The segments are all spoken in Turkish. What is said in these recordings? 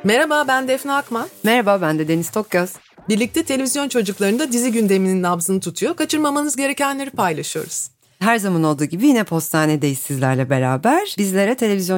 Merhaba, ben Defne Akman. Merhaba, ben de Deniz Tokgöz. Birlikte televizyon çocuklarında dizi gündeminin nabzını tutuyor. Kaçırmamanız gerekenleri paylaşıyoruz. Her zaman olduğu gibi yine postanedeyiz sizlerle beraber. Bizlere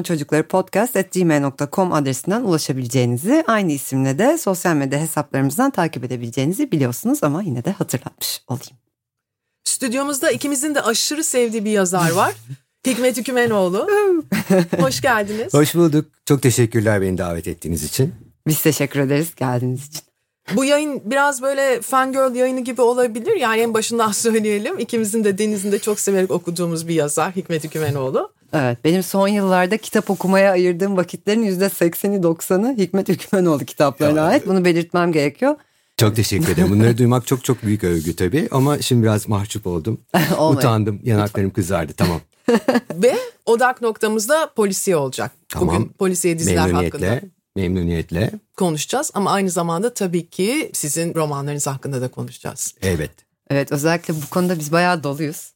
televizyonçocuklarıpodcast@gmail.com adresinden ulaşabileceğinizi, aynı isimle de sosyal medya hesaplarımızdan takip edebileceğinizi biliyorsunuz ama yine de hatırlatmış olayım. Stüdyomuzda ikimizin de aşırı sevdiği bir yazar var. Hikmet Ükümenoğlu. Hoş geldiniz. Hoş bulduk. Çok teşekkürler beni davet ettiğiniz için. Biz teşekkür ederiz geldiğiniz için. Bu yayın biraz böyle fangirl yayını gibi olabilir. Yani en başından söyleyelim. İkimizin de Deniz'in de çok severek okuduğumuz bir yazar Hikmet Ükümenoğlu. Evet, benim son yıllarda kitap okumaya ayırdığım vakitlerin %80'i 90'ı Hikmet Ükümenoğlu kitaplarına ait. Bunu belirtmem gerekiyor. Çok teşekkür ederim. Bunları duymak çok çok büyük övgü tabii. Ama şimdi biraz mahcup oldum. Utandım. Yanaklarım kızardı. Tamam. Ve odak noktamızda polisiye olacak. Tamam. Bugün polisiye diziler hakkında memnuniyetle konuşacağız. Ama aynı zamanda tabii ki sizin romanlarınız hakkında da konuşacağız. Evet. Evet, özellikle bu konuda biz bayağı doluyuz.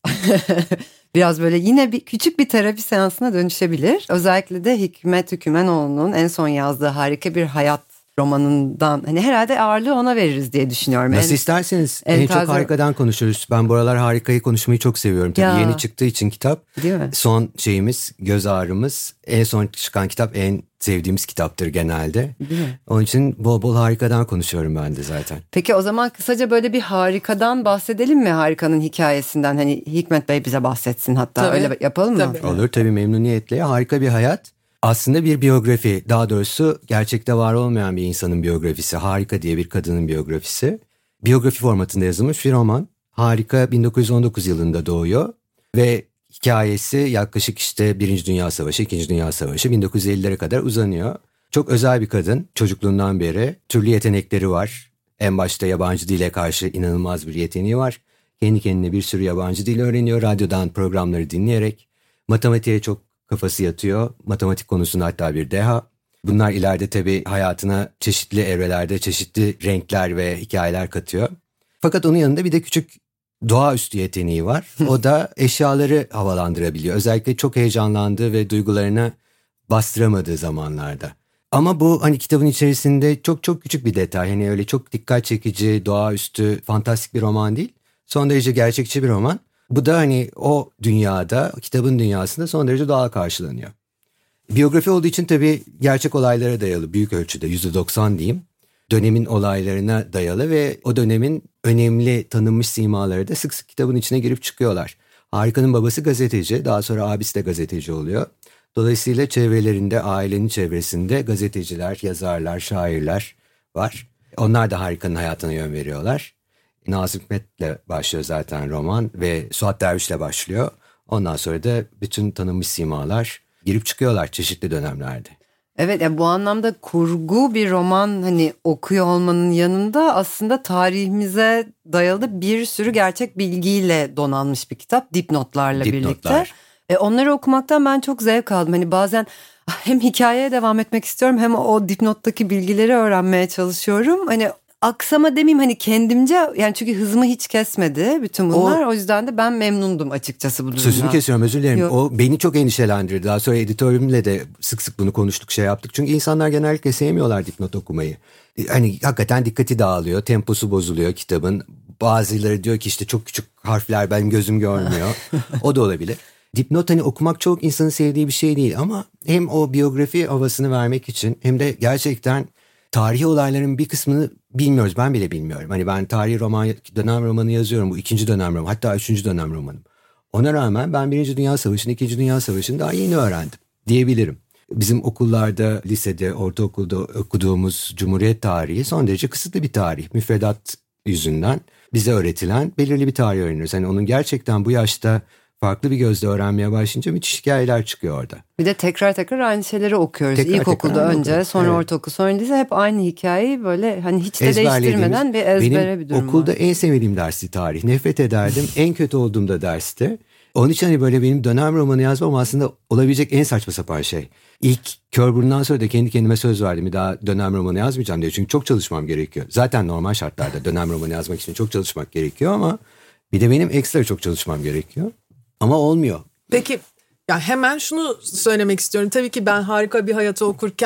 Biraz böyle yine küçük bir terapi seansına dönüşebilir. Özellikle de Hikmet Ükümenoğlu'nun en son yazdığı Harika Bir Hayat romanından hani herhalde ağırlığı ona veririz diye düşünüyorum. Nasıl isterseniz en çok Harika'dan konuşuruz. Ben bu aralar Harika'yı konuşmayı çok seviyorum. Tabii yeni çıktığı için kitap. Değil mi? Son şeyimiz, göz ağrımız. En son çıkan kitap en sevdiğimiz kitaptır genelde. Değil mi? Onun için bol bol Harika'dan konuşuyorum ben de zaten. Peki o zaman kısaca böyle bir Harika'dan bahsedelim mi? Harika'nın hikayesinden hani Hikmet Bey bize bahsetsin hatta. Tabii. Öyle yapalım mı? Tabii. Olur tabii, memnuniyetle. Harika Bir Hayat aslında bir biyografi, daha doğrusu gerçekte var olmayan bir insanın biyografisi. Harika diye bir kadının biyografisi. Biyografi formatında yazılmış bir roman. Harika 1919 yılında doğuyor ve hikayesi yaklaşık işte 1. Dünya Savaşı, 2. Dünya Savaşı 1950'lere kadar uzanıyor. Çok özel bir kadın, çocukluğundan beri türlü yetenekleri var. En başta yabancı dile karşı inanılmaz bir yeteneği var. Kendi kendine bir sürü yabancı dil öğreniyor, radyodan programları dinleyerek. Matematiğe çok kafası yatıyor. Matematik konusunda hatta bir deha. Bunlar ileride tabii hayatına çeşitli evrelerde çeşitli renkler ve hikayeler katıyor. Fakat onun yanında bir de küçük doğaüstü yeteneği var. O da eşyaları havalandırabiliyor. Özellikle çok heyecanlandığı ve duygularını bastıramadığı zamanlarda. Ama bu hani kitabın içerisinde çok çok küçük bir detay. Hani öyle çok dikkat çekici, doğaüstü, fantastik bir roman değil. Son derece gerçekçi bir roman. Bu da hani o dünyada, kitabın dünyasında son derece doğal karşılanıyor. Biyografi olduğu için tabii gerçek olaylara dayalı, büyük ölçüde %90 diyeyim. Dönemin olaylarına dayalı ve o dönemin önemli tanınmış simaları da sık sık kitabın içine girip çıkıyorlar. Harika'nın babası gazeteci, daha sonra abisi de gazeteci oluyor. Dolayısıyla çevrelerinde, ailenin çevresinde gazeteciler, yazarlar, şairler var. Onlar da Harika'nın hayatına yön veriyorlar. Nazım Hikmet'le başlıyor zaten roman ve Suat Derviş'le başlıyor. Ondan sonra da bütün tanınmış simalar girip çıkıyorlar çeşitli dönemlerde. Evet, yani bu anlamda kurgu bir roman hani okuyor olmanın yanında aslında tarihimize dayalı bir sürü gerçek bilgiyle donanmış bir kitap, dipnotlarla birlikte. Onları okumaktan ben çok zevk aldım. Hani bazen hem hikayeye devam etmek istiyorum hem o dipnottaki bilgileri öğrenmeye çalışıyorum. Hani aksama demeyeyim hani kendimce, yani çünkü hızımı hiç kesmedi bütün bunlar. O yüzden de ben memnundum açıkçası bu durumdan. Sözünü kesiyorum, özür dilerim. Yok. O beni çok endişelendirdi. Daha sonra editörümle de sık sık bunu konuştuk, şey yaptık. Çünkü insanlar genellikle sevmiyorlar dipnot okumayı. Hani hakikaten dikkati dağılıyor, temposu bozuluyor kitabın. Bazıları diyor ki işte çok küçük harfler, ben gözüm görmüyor. O da olabilir. Dipnot hani okumak çok insanın sevdiği bir şey değil ama hem o biyografi havasını vermek için hem de gerçekten tarihi olayların bir kısmını bilmiyoruz. Ben bile bilmiyorum. Hani ben tarihi roman, dönem romanı yazıyorum. Bu 2. dönem romanı, hatta 3. dönem romanım. Ona rağmen ben 1. Dünya Savaşı'nı, 2. Dünya Savaşı'nı daha yeni öğrendim diyebilirim. Bizim okullarda, lisede, ortaokulda okuduğumuz Cumhuriyet tarihi son derece kısıtlı bir tarih. Müfredat yüzünden bize öğretilen belirli bir tarih öğreniyoruz. Hani onun gerçekten bu yaşta farklı bir gözle öğrenmeye başlayınca müthiş hikayeler çıkıyor orada. Bir de tekrar aynı şeyleri okuyoruz. İlkokulda önce, sonra ortaokul, sonra lise hep aynı hikayeyi böyle hani hiç de değiştirmeden bir ezbere bir durum var. Benim okulda en sevdiğim dersti tarih. Nefret ederdim. En kötü olduğumda derste. Onun için hani böyle benim dönem romanı yazmam aslında olabilecek en saçma sapan şey. İlk Kör Burnu'ndan sonra da kendi kendime söz verdim. Bir daha dönem romanı yazmayacağım diye. Çünkü çok çalışmam gerekiyor. Zaten normal şartlarda dönem romanı yazmak için çok çalışmak gerekiyor ama bir de benim ekstra çok çalışmam gerekiyor. Ama olmuyor. Peki ya hemen şunu söylemek istiyorum. Tabii ki ben Harika Bir Hayatı okurken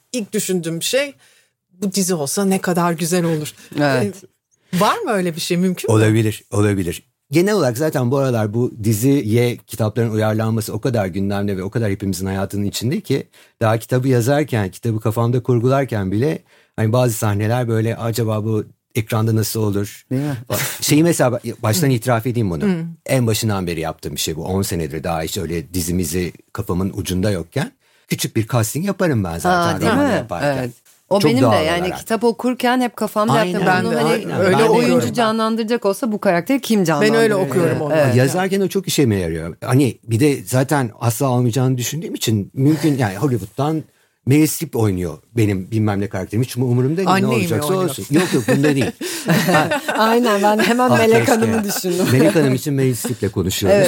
ilk düşündüğüm şey bu dizi olsa ne kadar güzel olur. Evet. Var mı öyle bir şey, mümkün mü? Olabilir. Genel olarak zaten bu aralar bu diziye kitapların uyarlanması o kadar gündemde ve o kadar hepimizin hayatının içinde ki daha kitabı yazarken, kitabı kafamda kurgularken bile hani bazı sahneler böyle acaba bu ekranda nasıl olur? Değil mi? Şeyi mesela baştan itiraf edeyim bunu. En başından beri yaptığım bir şey bu. 10 senedir daha hiç öyle dizimizi kafamın ucunda yokken küçük bir casting yaparım ben zaten Değil romanı mi? yaparken. Evet. O Çok benim de doğal yani olarak. kitap okurken hep kafamda Aynen, yaptım. ben Bunu de, hani aynen. öyle Ben de oyuncu okuyorum. canlandıracak olsa bu karakteri kim canlandırır? Ben öyle okuyorum onu. Evet. Yazarken o çok işime yarıyor. Hani bir de zaten asla almayacağını düşündüğüm için mümkün yani Hollywood'dan Meryl Streep oynuyor benim bilmem ne karakterim. Hiç umurumda değil. Anneyi ne mi olacaksa oynuyor? olsun. Yok bunda değil. Aynen, ben hemen Melek keşke. Hanım'ı düşündüm. Melek Hanım için Meryl Streep'le konuşuyoruz.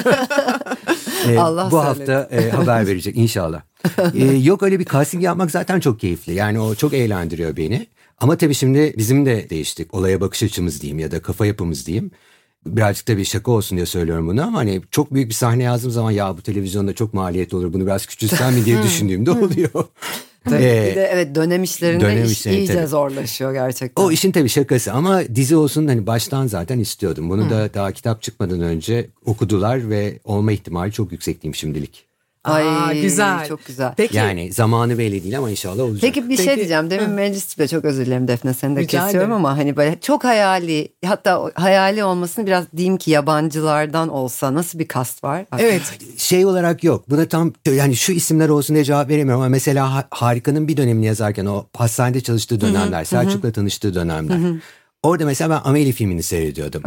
Allah bu söyledi. hafta haber verecek inşallah. Yok öyle bir casting yapmak zaten çok keyifli. Yani o çok eğlendiriyor beni. Ama tabii şimdi bizim de değiştik. Olaya bakış açımız diyeyim ya da kafa yapımız diyeyim. Birazcık da bir şaka olsun diye söylüyorum bunu ama hani çok büyük bir sahne yazdığım zaman ya bu televizyonda çok maliyetli olur bunu biraz küçültsem mi diye düşündüğümde oluyor. Bir de evet dönem işlerinde Dönem iş işlerinde iyice tabii. zorlaşıyor gerçekten. O işin tabii şakası ama dizi olsun hani baştan zaten istiyordum. Bunu da daha kitap çıkmadan önce okudular ve olma ihtimali çok yüksekliyim şimdilik. Ay güzel. çok güzel. Peki, Yani zamanı belli değil ama inşallah olacak. Peki bir şey diyeceğim. Demin Meryl Streep'e çok özür dilerim Defne, seni de Rica kesiyorum ederim. ama hani böyle çok hayali, hatta hayali olmasını biraz diyeyim ki yabancılardan olsa nasıl bir kast var? evet. Şey olarak yok. Buna tam yani şu isimler olsun diye cevap veremiyorum ama mesela Harika'nın bir dönemini yazarken o hastanede çalıştığı dönemler, Selçuk'la tanıştığı dönemler. Orada mesela ben Amelie filmini seyrediyordum.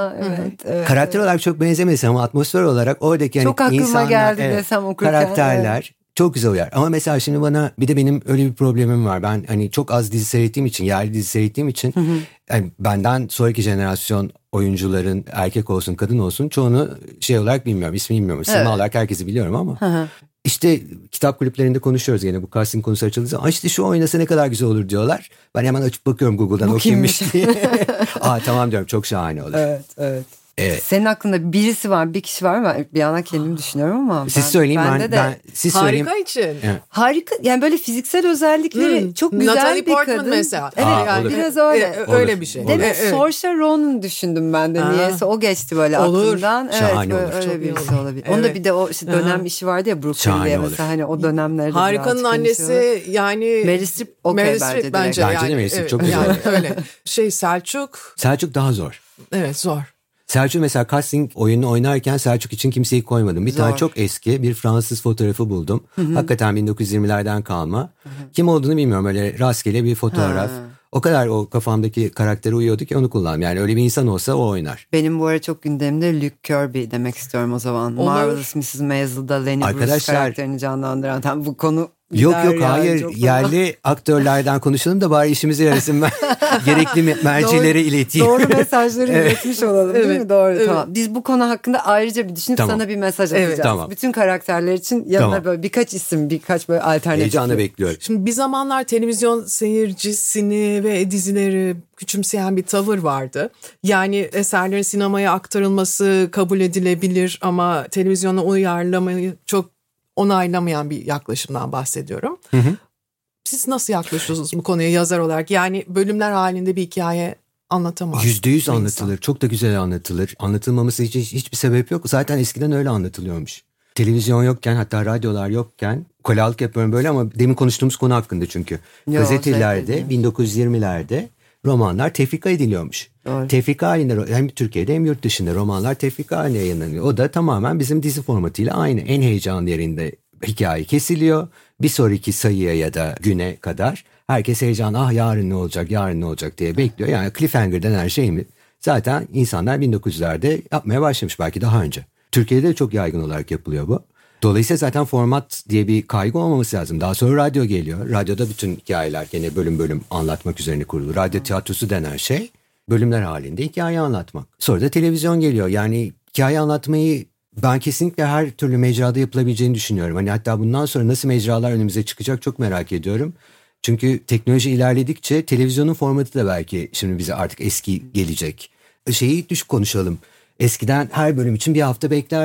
Evet. Karakter olarak çok benzemese ama atmosfer olarak oradaki Çok hani aklıma insanlar, geldi desem okurken, karakterler çok güzel uyar. Ama mesela şimdi bana bir de benim öyle bir problemim var. Ben hani çok az dizi seyrettiğim için, yerli dizi seyrettiğim için yani benden sonraki jenerasyon oyuncuların erkek olsun kadın olsun çoğunu şey olarak bilmiyorum, ismi bilmiyorum. Sima olarak herkesi biliyorum ama işte kitap kulüplerinde konuşuyoruz gene bu casting konusu açıldığı zaman. İşte şu oynasa ne kadar güzel olur diyorlar. Ben hemen açıp bakıyorum Google'dan o kimmiş diye. Tamam diyorum çok şahane olur. Evet. Senin aklında birisi var, bir kişi var mı? Bir yana kendimi düşünüyorum ama. Siz söyleyin siz söyleyin. Harika için. Evet. Harika, yani böyle fiziksel özellikleri çok güzel Natalie bir Portman kadın. mesela. Evet, olur. biraz öyle. Öyle bir şey. Demin Saoirse Ronan düşündüm ben de. Niyeyse o geçti böyle Olur. aklımdan. Evet, Şahane böyle olur. öyle Çok iyi birisi olur. olabilir. Evet. Onda bir de o işte dönem işi vardı ya Brooklyn Şahane diye olur. mesela hani o dönemlerde Harika'nın birazcık annesi yani Meryl Streep okey Meryl bence Streep bence direkt. Bence de Meryl Streep evet, çok güzel. yani öyle. Selçuk Daha zor. evet zor. Selçuk mesela casting oyunu oynarken Selçuk için kimseyi koymadım. Bir Zor. tane çok eski bir Fransız fotoğrafı buldum. Hakikaten 1920'lerden kalma. Kim olduğunu bilmiyorum, öyle rastgele bir fotoğraf. O kadar o kafamdaki karaktere uyuyordu ki onu kullandım. Yani öyle bir insan olsa o oynar. Benim bu ara çok gündemde Luke Kirby demek istiyorum o zaman. Olur. Marvelous Mrs. Maisel'da Lenny Bruce Arkadaşlar- karakterini canlandıran. Tam bu konu Yok gider yani, hayır çok yerli aktörlerden konuşalım da bari işimize yarasın, ben gerekli mercilere ileteyim. Doğru mesajları iletmiş olalım değil mi? Evet, Doğru evet. tamam. Biz bu konu hakkında ayrıca bir düşünüp Tamam. sana bir mesaj Evet, atacağız. tamam. Bütün karakterler için yanına Tamam. böyle birkaç isim, birkaç böyle alternatif. Heyecanla bekliyorum. Şimdi bir zamanlar televizyon seyircisini ve dizileri küçümseyen bir tavır vardı. Yani eserlerin sinemaya aktarılması kabul edilebilir ama televizyona uyarlamayı çok onaylamayan bir yaklaşımdan bahsediyorum. Siz nasıl yaklaşıyorsunuz bu konuya yazar olarak? Yani bölümler halinde bir hikaye anlatamaz. %100 anlatılır. Çok da güzel anlatılır. Anlatılmaması için hiçbir sebep yok. Zaten eskiden öyle anlatılıyormuş. Televizyon yokken, hatta radyolar yokken, ukalalık yapıyorum böyle ama demin konuştuğumuz konu hakkında çünkü. Gazetelerde 1920'lerde romanlar tefrika ediliyormuş. Doğru. Tefrika halinde hem Türkiye'de hem yurt dışında romanlar tefrika halinde yayınlanıyor. O da tamamen bizim dizi formatıyla aynı. En heyecanlı yerinde hikaye kesiliyor. Bir sonraki sayıya ya da güne kadar herkes heyecan, yarın ne olacak diye bekliyor. Yani cliffhanger denen şey mi? Zaten insanlar 1900'lerde yapmaya başlamış, belki daha önce. Türkiye'de de çok yaygın olarak yapılıyor bu. Dolayısıyla zaten format diye bir kaygı olmaması lazım. Daha sonra radyo geliyor. Radyoda bütün hikayeler gene bölüm bölüm anlatmak üzerine kurulu. Radyo tiyatrosu denen şey bölümler halinde hikaye anlatmak. Sonra da televizyon geliyor. Yani hikaye anlatmayı ben kesinlikle her türlü mecrada yapılabileceğini düşünüyorum. Hani hatta bundan sonra nasıl mecralar önümüze çıkacak çok merak ediyorum. Çünkü teknoloji ilerledikçe televizyonun formatı da belki şimdi bize artık eski gelecek. Konuşalım. Eskiden her bölüm için bir hafta beklerdik.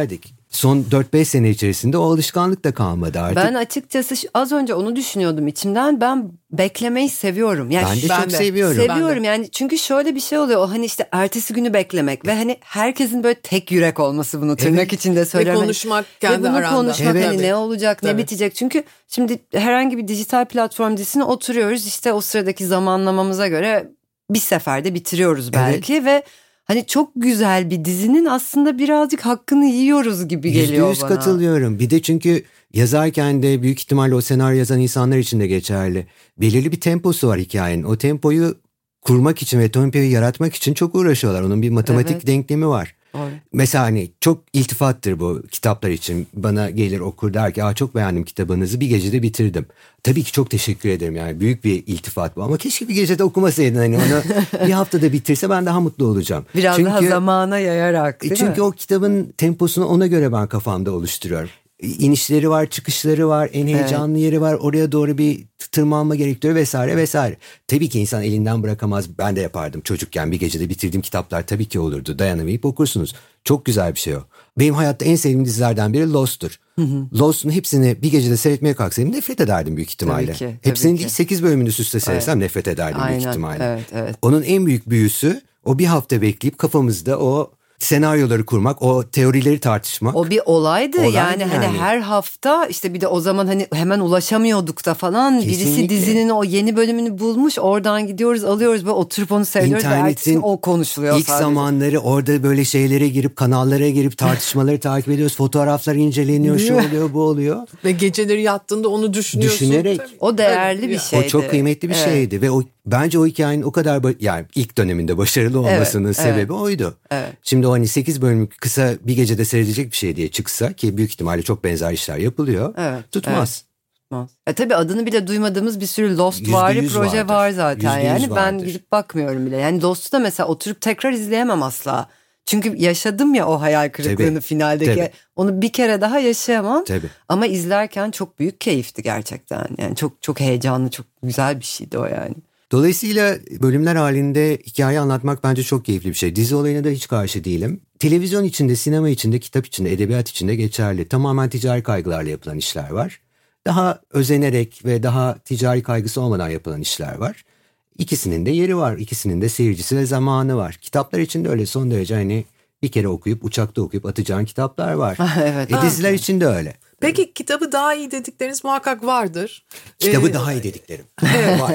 son 4-5 sene içerisinde o alışkanlık da kalmadı artık. Ben açıkçası az önce onu düşünüyordum içimden. Ben beklemeyi seviyorum. Yani ben de çok seviyorum. Seviyorum yani, çünkü şöyle bir şey oluyor. O hani işte ertesi günü beklemek ve hani herkesin böyle tek yürek olması, bunu tırnak içinde söylüyorum. Ve konuşmak kendi ve bunu aranda. konuşmak hani ne olacak, ne bitecek. Çünkü şimdi herhangi bir dijital platform dizisine oturuyoruz. İşte o sıradaki zamanlamamıza göre bir seferde bitiriyoruz belki ve hani çok güzel bir dizinin aslında birazcık hakkını yiyoruz gibi geliyor %100 bana. katılıyorum. Bir de çünkü yazarken de büyük ihtimalle o senaryo yazan insanlar için de geçerli. Belirli bir temposu var hikayenin. O tempoyu kurmak için ve tempoyu yaratmak için çok uğraşıyorlar. Onun bir matematik denklemi var. Doğru. Mesela hani çok iltifattır bu kitaplar için. Bana gelir okur der ki çok beğendim kitabınızı, bir gecede bitirdim. Tabii ki çok teşekkür ederim, yani büyük bir iltifat bu ama keşke bir gecede okumasaydın, hani onu bir haftada bitirse ben daha mutlu olacağım. Biraz daha zamana yayarak, değil mi? Çünkü o kitabın temposunu ona göre ben kafamda oluşturuyorum. İnişleri var, çıkışları var, en heyecanlı yeri var, oraya doğru bir tırmanma gerektiriyor vesaire vesaire. Tabii ki insan elinden bırakamaz. Ben de yapardım çocukken, bir gecede bitirdiğim kitaplar tabii ki olurdu. Dayanamayıp okursunuz. Çok güzel bir şey o. Benim hayatta en sevdiğim dizilerden biri Lost'tur. Lost'un hepsini bir gecede seyretmeye kalksaydım nefret ederdim büyük ihtimalle. Tabii ki, hepsinin değil, 8 bölümünü üst üste seyretsem nefret ederdim büyük ihtimalle. Evet. Onun en büyük büyüsü o bir hafta bekleyip kafamızda o senaryoları kurmak, o teorileri tartışmak. O bir olaydı yani hani her hafta işte, bir de o zaman hani hemen ulaşamıyorduk da falan. Kesinlikle. Birisi dizinin o yeni bölümünü bulmuş, oradan gidiyoruz alıyoruz ve oturup onu seyrediyoruz. İnternetin o konuşuluyor ilk sadece. zamanları orada böyle şeylere girip, kanallara girip tartışmaları takip ediyoruz. Fotoğraflar inceleniyor, şu oluyor, bu oluyor. Ve geceleri yattığında onu düşünüyorsun. Düşünerek. O değerli bir şeydi. O çok kıymetli bir şeydi ve bence o hikayenin o kadar yani ilk döneminde başarılı olmasının sebebi oydu. Evet. Şimdi o hani 8 bölümlük kısa bir gecede seyredecek bir şey diye çıksa, ki büyük ihtimalle çok benzer işler yapılıyor. Tutmaz. Tabii adını bile duymadığımız bir sürü Lost-vari proje vardır. var zaten. Yani ben vardır. gidip bakmıyorum bile. Yani Lost'u da mesela oturup tekrar izleyemem asla. Çünkü yaşadım ya o hayal kırıklığını finaldeki. Tabii. Onu bir kere daha yaşayamam. Tabii. Ama izlerken çok büyük keyifti gerçekten. Yani çok çok heyecanlı, çok güzel bir şeydi o yani. Dolayısıyla bölümler halinde hikaye anlatmak bence çok keyifli bir şey. Dizi olayına da hiç karşı değilim. Televizyon içinde, sinema içinde, kitap içinde, edebiyat içinde geçerli. Tamamen ticari kaygılarla yapılan işler var. Daha özenerek ve daha ticari kaygısı olmadan yapılan işler var. İkisinin de yeri var. İkisinin de seyircisi ve zamanı var. Kitaplar için de öyle, son derece hani bir kere okuyup uçakta okuyup atacağın kitaplar var. Evet. Diziler için de öyle. Peki kitabı daha iyi dedikleriniz muhakkak vardır. Kitabı daha iyi dediklerim. Var.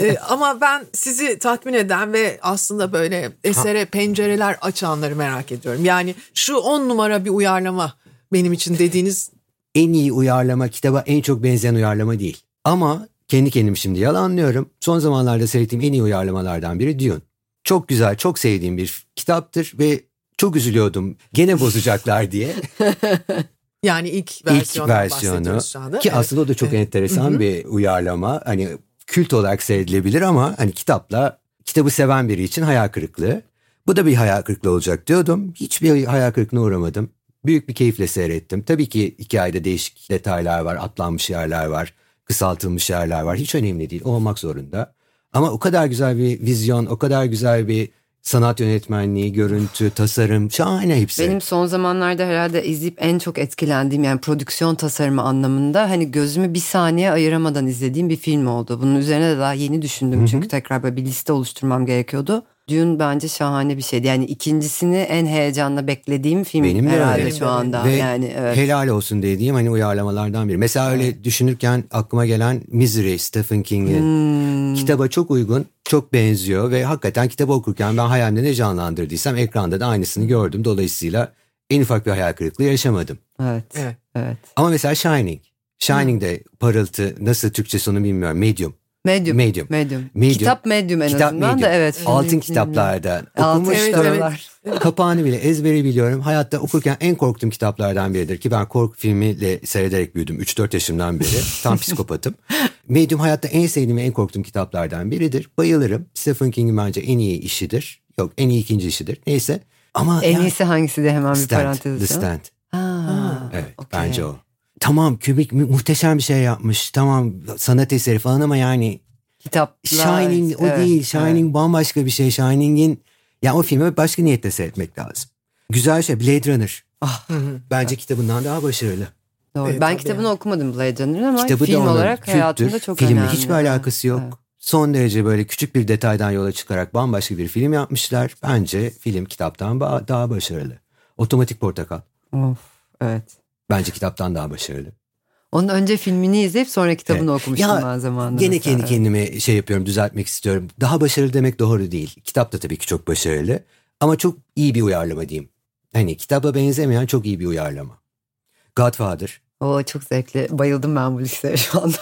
Ama ben sizi tatmin eden ve aslında böyle esere pencereler açanları merak ediyorum. Yani şu 10 numara bir uyarlama benim için dediğiniz. En iyi uyarlama, kitaba en çok benzeyen uyarlama değil. Ama kendi kendimi şimdi yalanlıyorum. Son zamanlarda seyrettiğim en iyi uyarlamalardan biri Dune. Çok güzel, çok sevdiğim bir kitaptır ve çok üzülüyordum gene bozacaklar diye. Yani ilk versiyonu şu anda. Ki aslında o da çok enteresan bir uyarlama. Hani kült olarak seyredilebilir ama hani kitabı seven biri için hayal kırıklığı. Bu da bir hayal kırıklığı olacak diyordum. Hiçbir hayal kırıklığına uğramadım. Büyük bir keyifle seyrettim. Tabii ki hikayede değişik detaylar var, atlanmış yerler var, kısaltılmış yerler var. Hiç önemli değil, olmak zorunda. Ama o kadar güzel bir vizyon, o kadar güzel bir sanat yönetmenliği, görüntü, tasarım, şahane hepsi. Benim son zamanlarda herhalde izleyip en çok etkilendiğim, yani prodüksiyon tasarımı anlamında hani gözümü bir saniye ayıramadan izlediğim bir film oldu. Bunun üzerine de daha yeni düşündüm. Çünkü tekrar böyle bir liste oluşturmam gerekiyordu. Dune bence şahane bir şeydi. Yani ikincisini en heyecanla beklediğim film benim herhalde öyle. Şu anda. Ve yani helal olsun dediğim hani uyarlamalardan biri. Mesela öyle düşünürken aklıma gelen Misery, Stephen King'in kitaba çok uygun, çok benziyor ve hakikaten kitabı okurken ben hayalimde ne canlandırdıysam ekranda da aynısını gördüm. Dolayısıyla en ufak bir hayal kırıklığı yaşamadım. Evet. Ama mesela Shining de parıltı, nasıl Türkçesi onu bilmiyorum. Medium. Kitap Medium en azından da evet. Altın kitaplarda okumuştum. Kapağını bile ezbere biliyorum. Hayatta okurken en korktuğum kitaplardan biridir ki ben korku filmiyle seyrederek büyüdüm 3-4 yaşımdan beri. Tam psikopatım. Medium hayatta en sevdiğim ve en korktuğum kitaplardan biridir. Bayılırım. Stephen King'in bence en iyi işidir. Yok, en iyi ikinci işidir. Neyse. Ama en iyisi hangisi de hemen bir parantez. The Stand. Evet, okay. Bence o. Tamam, Kubrick muhteşem bir şey yapmış. Tamam, sanat eseri falan ama yani kitaplar. Shining o değil. Shining bambaşka bir şey. Shining'in o filmi başka niyetle seyretmek lazım. Güzel şey Blade Runner. Bence kitabından daha başarılı. Doğru. Evet, ben tabii kitabını yani. okumadım Blade Runner'ın ama Kitabı film da onun olarak kültür, hayatımda çok filmle önemli. hiçbir alakası yok. Evet. Son derece böyle küçük bir detaydan yola çıkarak bambaşka bir film yapmışlar. Bence film kitaptan daha başarılı. Otomatik Portakal. Of, evet. Bence kitaptan daha başarılı. Onun önce filmini izleyip sonra kitabını Evet. okumuştum Ya, ben zamanında. Gene mesela. kendi kendime şey yapıyorum, düzeltmek istiyorum. Daha başarılı demek doğru değil. Kitap da tabii ki çok başarılı. Ama çok iyi bir uyarlama diyeyim. Hani kitaba benzemeyen çok iyi bir uyarlama. Godfather. Oo, çok zevkli. Bayıldım ben bu listeye şu anda.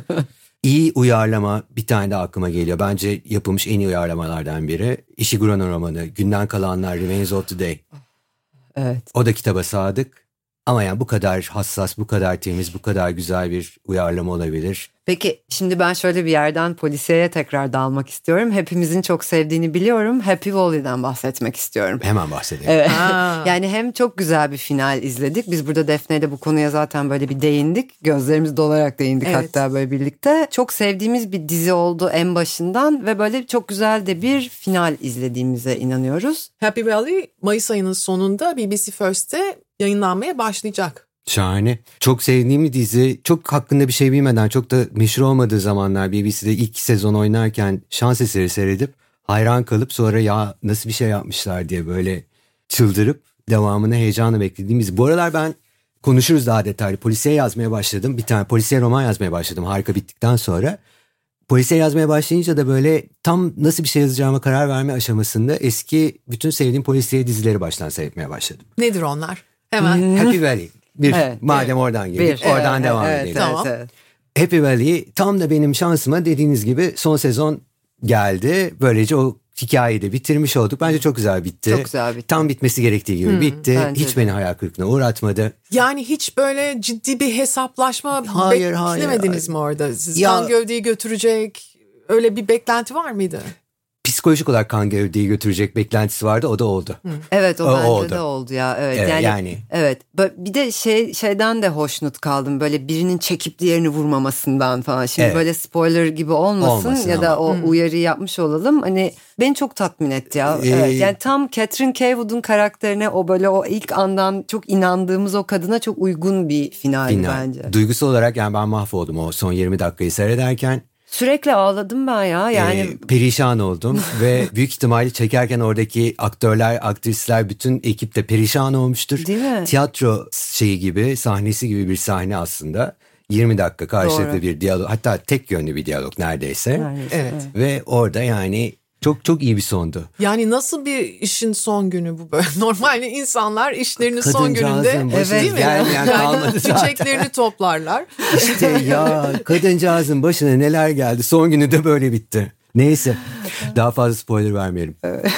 İyi uyarlama, bir tane de aklıma geliyor. Bence yapılmış en iyi uyarlamalardan biri. Ishiguro'nun romanı Günden Kalanlar, Remains of the Day. Evet. O da kitaba sadık. Ama yani bu kadar hassas, bu kadar temiz, bu kadar güzel bir uyarlama olabilir. Peki şimdi ben şöyle bir yerden polisiyeye tekrar dalmak istiyorum. Hepimizin çok sevdiğini biliyorum. Happy Valley'den bahsetmek istiyorum. Hemen bahsedelim. Evet. Yani hem çok güzel bir final izledik. Biz burada Defne'yle bu konuya zaten böyle bir değindik. Gözlerimiz dolarak değindik Evet. hatta böyle birlikte. Çok sevdiğimiz bir dizi oldu en başından ve böyle çok güzel de bir final izlediğimize inanıyoruz. Happy Valley Mayıs ayının sonunda BBC First'te yayınlanmaya başlayacak. Şahane. Çok sevdiğim bir dizi. Çok hakkında bir şey bilmeden, çok da meşhur olmadığı zamanlar BBC'de ilk sezon oynarken şans eseri seyredip hayran kalıp sonra ya nasıl bir şey yapmışlar diye böyle çıldırıp devamını heyecanla beklediğimiz. Bu aralar ben konuşuruz daha detaylı. Polisiye yazmaya başladım. Bir tane polisiye roman yazmaya başladım harika bittikten sonra. Polisiye yazmaya başlayınca da böyle tam nasıl bir şey yazacağıma karar verme aşamasında eski bütün sevdiğim polisiye dizileri baştan seyretmeye başladım. Nedir onlar? Hemen. Happy Valley. Evet, Madem oradan girdik, oradan devam edelim. Tamam. Happy Valley tam da benim şansıma dediğiniz gibi son sezon geldi. Böylece o hikayeyi de bitirmiş olduk. Bence çok güzel bitti. Çok güzel bitti. Tam bitmesi gerektiği gibi bitti. bence Hiç de. beni hayal kırıklığına uğratmadı. Yani hiç böyle ciddi bir hesaplaşma Hayır, beklemediniz hayır. mi orada? Siz Ya- kan gövdeyi götürecek öyle bir beklenti var mıydı? Psikolojik olarak kan gövdeyi götürecek beklentisi vardı. O da oldu. Evet o O bence oldu. de oldu ya. Evet, Evet, yani, yani. Evet. Bir de şeyden de hoşnut kaldım. Böyle birinin çekip diğerini vurmamasından falan. Şimdi Evet. böyle spoiler gibi olmasın ya da o uyarıyı yapmış olalım. Hani beni çok tatmin etti ya. Evet. Yani tam Catherine Kaywood'un karakterine o böyle o ilk andan çok inandığımız o kadına çok uygun bir finaldi bence. Duygusal olarak yani ben mahvoldum o son 20 dakikayı seyrederken. Sürekli ağladım ben ya. Yani Perişan oldum ve büyük ihtimalle çekerken oradaki aktörler, aktrisler, bütün ekip de perişan olmuştur. Değil mi? Tiyatro şeyi gibi, sahnesi gibi bir sahne aslında. 20 dakika karşılıklı Doğru. bir diyalog, hatta tek yönlü bir diyalog neredeyse. Evet. Ve orada yani çok iyi bir sondu. Yani nasıl bir işin son günü bu böyle? Normalde insanlar işlerinin son gününde Kadıncağızın başına değil mi? gelmeyen kalmadı zaten. Çiçeklerini toplarlar. İşte ya kadıncağızın başına neler geldi. Son günü de böyle bitti. Neyse daha fazla spoiler vermeyelim.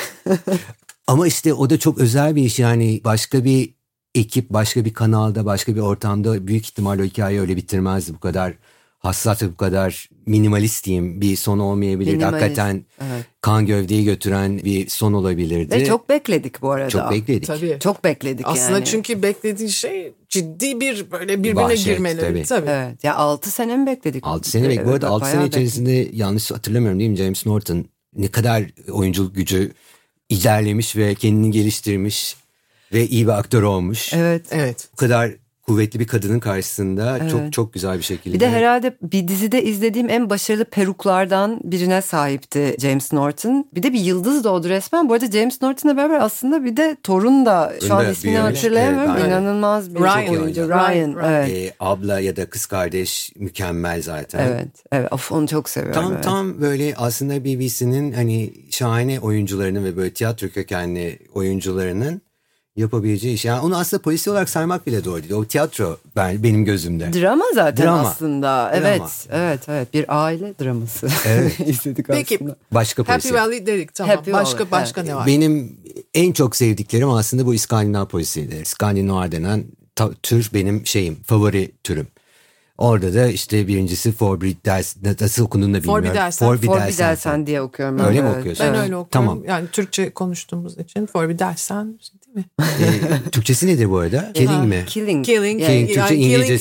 Ama işte o da çok özel bir iş yani başka bir ekip, başka bir kanalda, başka bir ortamda büyük ihtimalle o hikayeyi öyle bitirmezdi. Bu kadar hassas ve bu kadar minimalist diyeyim bir son olmayabilirdi. Minimalist, Hakikaten kan gövdeyi götüren bir son olabilirdi. ve çok bekledik bu arada. Çok bekledik. Tabii. Çok bekledik Aslında yani. çünkü beklediğin şey ciddi bir böyle birbirine Vahşet, girmeleri. Tabii. Evet. Ya 6 sene mi bekledik? 6 sene bekledik. Bu arada 6 sene Bayağı içerisinde yanlış hatırlamıyorum değil mi James Norton ne kadar oyunculuk gücü ilerlemiş ve kendini geliştirmiş ve iyi bir aktör olmuş. Evet. Evet. Bu kadar kuvvetli bir kadının karşısında çok güzel bir şekilde. Bir de herhalde bir dizide izlediğim en başarılı peruklardan birine sahipti James Norton. Bir de bir yıldız doğdu resmen. Bu arada James Norton'la beraber aslında bir de torun da şu an Torun da ismini büyümüş. hatırlayamıyorum. Evet, İnanılmaz bir Ryan. oyuncu. Ryan. Ryan. Evet. Abla ya da kız kardeş mükemmel zaten. Evet. Evet. Of, onu çok seviyorum. Evet. Tam böyle aslında BBC'nin hani şahane oyuncularının ve böyle tiyatro kökenli oyuncularının yapabileceği iş. Yani onu aslında polisi olarak saymak bile doğru değil. O tiyatro benim gözümde. Drama zaten Drama. aslında. Drama. Evet. Bir aile draması. Evet. İzledik Peki, aslında. Başka Happy polisi. Valley dedik tamam. Happy Başka Valley, ne var? Benim en çok sevdiklerim aslında bu İskandinav polisiydi. İskandinav denen tür benim favori türüm. Orada da işte birincisi Forbiddelsen, nasıl okunduğunu da bilmiyorum. Forbiddelsen diye okuyorum. Öyle mi Evet. okuyorsun? Ben Evet. öyle okuyorum. Tamam. Yani Türkçe konuştuğumuz için Forbiddelsen değil mi? Türkçesi nedir bu arada? Killing mi? Killing. Killing. Killing, Türkçe Yani İngilizcesi.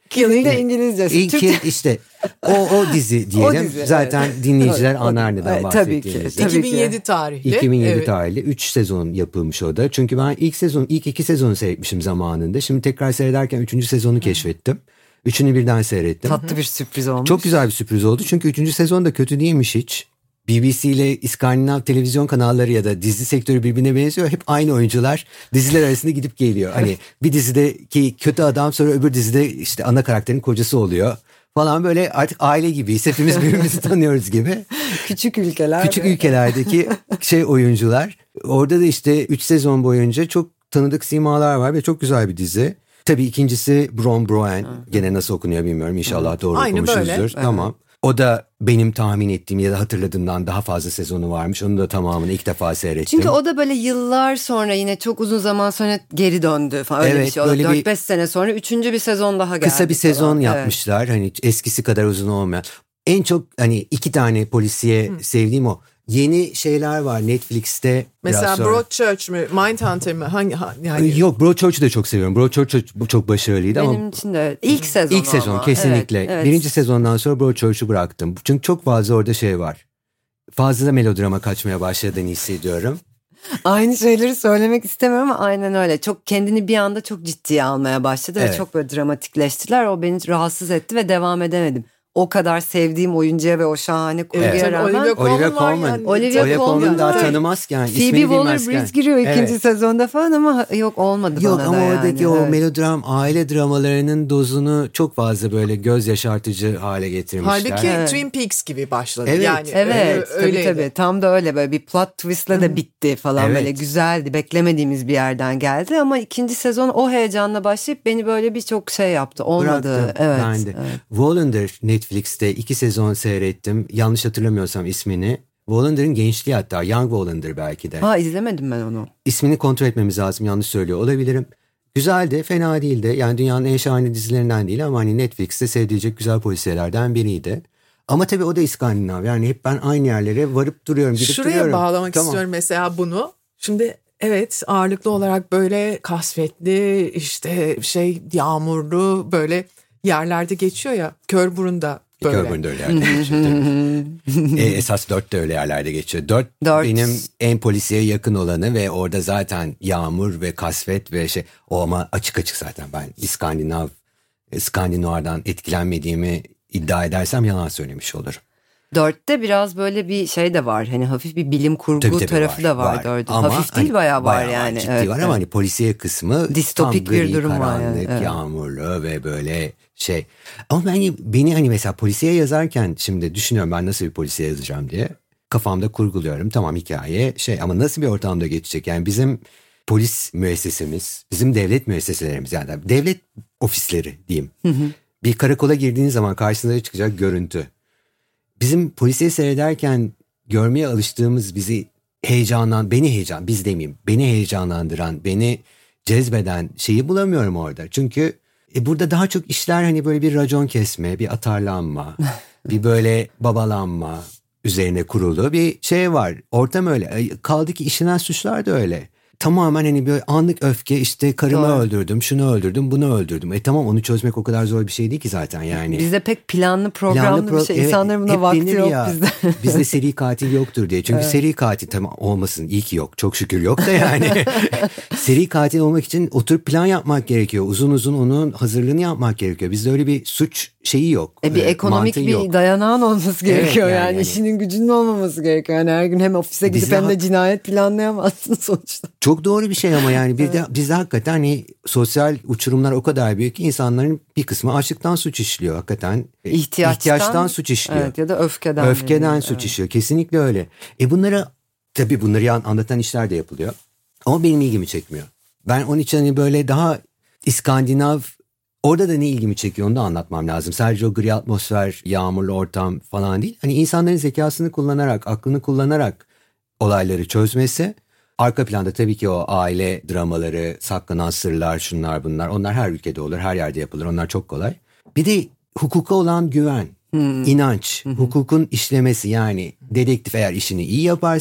Killing de İngilizcesi. İlk işte o dizi diyelim. dizi, zaten dinleyiciler anlar neden bahsettiğimizi. Tabii ki. 2007 tarihli. 2007 tarihli 3 sezon yapılmış o da. Çünkü ben ilk 2 sezonu seyretmişim zamanında. Şimdi tekrar seyrederken 3. sezonu keşfettim. Üçünü birden seyrettim. Tatlı bir sürpriz olmuş. Çok güzel bir sürpriz oldu. Çünkü 3. sezon da kötü değilmiş hiç. BBC ile İskandinav televizyon kanalları ya da dizi sektörü birbirine benziyor. Hep aynı oyuncular diziler arasında gidip geliyor. Hani bir dizideki kötü adam sonra öbür dizide işte ana karakterin kocası oluyor. Falan böyle artık aile gibiyiz. Hepimiz birbirimizi tanıyoruz gibi. Küçük ülkeler. Küçük ülkelerdeki oyuncular. Orada da işte 3 sezon boyunca çok tanıdık simalar var ve çok güzel bir dizi. Tabii ikincisi Bron Broen. Gene nasıl okunuyor bilmiyorum. İnşallah doğru okumuşuzdur. Tamam. O da benim tahmin ettiğim ya da hatırladığımdan daha fazla sezonu varmış. Onun da tamamını ilk defa seyrettim. Çünkü o da böyle yıllar sonra yine çok uzun zaman sonra geri döndü falan. Öyle bir şey oldu. 4-5 sene sonra 3. bir sezon daha geldi. Kısa bir sezon yapmışlar. Evet. Hani eskisi kadar uzun olmayan. En çok hani 2 tane polisiye sevdiğim o. Yeni şeyler var Netflix'te. Mesela Broadchurch mü? Mindhunter mı? Yani... Yok, Broadchurch'u da çok seviyorum. Broadchurch çok başarılıydı ama. Benim için de ilk sezon. İlk sezon ama. kesinlikle. Evet. 1. sezondan sonra Broadchurch'u bıraktım. Çünkü çok fazla orada var. Fazla da melodrama kaçmaya başladığını hissediyorum. Aynı şeyleri söylemek istemiyorum ama aynen öyle. Çok kendini bir anda çok ciddiye almaya başladı ve çok böyle dramatikleştiler. O beni rahatsız etti ve devam edemedim. O kadar sevdiğim oyuncuya ve o şahane kurguya rağmen. Olivia Colman daha tanımazken, ismini bilmezken. Phoebe Waller-Bridge giriyor ikinci sezonda falan ama yok olmadı bana da ama yani. oradaki o melodram, aile dramalarının dozunu çok fazla böyle göz yaşartıcı hale getirmişler. Halbuki Twin Peaks gibi başladı. Evet. Yani tabii. Tam da öyle böyle bir plot twistle de bitti falan böyle güzeldi. Beklemediğimiz bir yerden geldi ama ikinci sezon o heyecanla başlayıp beni böyle birçok yaptı. Olmadı. Bıraktım, evet. Ben de. Wallander Netflix'te 2 sezon seyrettim. Yanlış hatırlamıyorsam ismini. Wallander'ın gençliği hatta. Young Wallander belki de. İzlemedim ben onu. İsmini kontrol etmemiz lazım. Yanlış söylüyor olabilirim. Güzeldi, fena değildi. Yani dünyanın en şahane dizilerinden değil ama hani Netflix'te sevilecek güzel polisiyelerden biriydi. Ama tabii o da İskandinav. Yani hep ben aynı yerlere varıp duruyorum, gidip Şuraya duruyorum. Bağlamak istiyorum mesela bunu. Şimdi evet, ağırlıklı olarak böyle kasvetli, işte yağmurlu böyle yerlerde geçiyor ya. Körburun'da böyle. Körburun'da öyle yerlerde geçiyor. Esas 4 de öyle yerlerde geçiyor. 4 benim en polisiye yakın olanı ve orada zaten yağmur ve kasvet ve o ama açık zaten ben İskandinav'dan etkilenmediğimi iddia edersem yalan söylemiş olurum. 4'te biraz böyle bir de var. Hani hafif bir bilim kurgu tarafı da var 4'te. Hafif değil, bayağı var yani. Ciddi var ama hani polisiye kısmı distopik tam gri, bir durum var karanlık, yani. Evet. Yağmurlu ve böyle Ama beni hani mesela polisiye yazarken şimdi düşünüyorum ben nasıl bir polisiye yazacağım diye. Kafamda kurguluyorum. Tamam, hikaye ama nasıl bir ortamda geçecek? Yani bizim polis müessesemiz, bizim devlet müesseselerimiz, yani devlet ofisleri diyeyim. Bir karakola girdiğiniz zaman karşınıza çıkacak görüntü. Bizim polisiye seyrederken görmeye alıştığımız beni heyecanlandıran, beni cezbeden şeyi bulamıyorum orada. Çünkü burada daha çok işler hani böyle bir racon kesme, bir atarlanma, bir böyle babalanma üzerine kurulu bir var. Ortam öyle. Kaldı ki işlenen suçlar da öyle. Tamamen hani böyle anlık öfke, karımı öldürdüm, şunu öldürdüm, bunu öldürdüm. Tamam, onu çözmek o kadar zor bir şey değil ki zaten yani. Bizde pek planlı programlı bir şey. İnsanların buna vakti yok bizde. Bizde seri katil yoktur diye. Çünkü seri katil tamam olmasın, iyi ki yok. Çok şükür yok da yani. Seri katil olmak için oturup plan yapmak gerekiyor. Uzun uzun onun hazırlığını yapmak gerekiyor. Bizde öyle bir suç şeyi yok. Bir ekonomik bir yok. Dayanağın olması gerekiyor yani. İşinin gücünün olmaması gerekiyor. Yani her gün hem ofise gidip hem de cinayet planlayamazsın sonuçta. Çok doğru bir şey ama yani bizde hakikaten hani sosyal uçurumlar o kadar büyük ki insanların bir kısmı açlıktan suç işliyor hakikaten. İhtiyaçtan suç işliyor. Evet, ya da öfkeden suç işliyor. Kesinlikle öyle. Bunları anlatan işler de yapılıyor. Ama benim ilgimi çekmiyor. Ben onun için hani böyle daha İskandinav, orada da ne ilgimi çekiyor onu da anlatmam lazım. Sadece o gri atmosfer, yağmurlu ortam falan değil. Hani insanların zekasını kullanarak, aklını kullanarak olayları çözmesi. Arka planda tabii ki o aile dramaları, saklanan sırlar, şunlar bunlar. Onlar her ülkede olur, her yerde yapılır. Onlar çok kolay. Bir de hukuka olan güven, inanç, hukukun işlemesi, yani dedektif eğer işini iyi yaparsa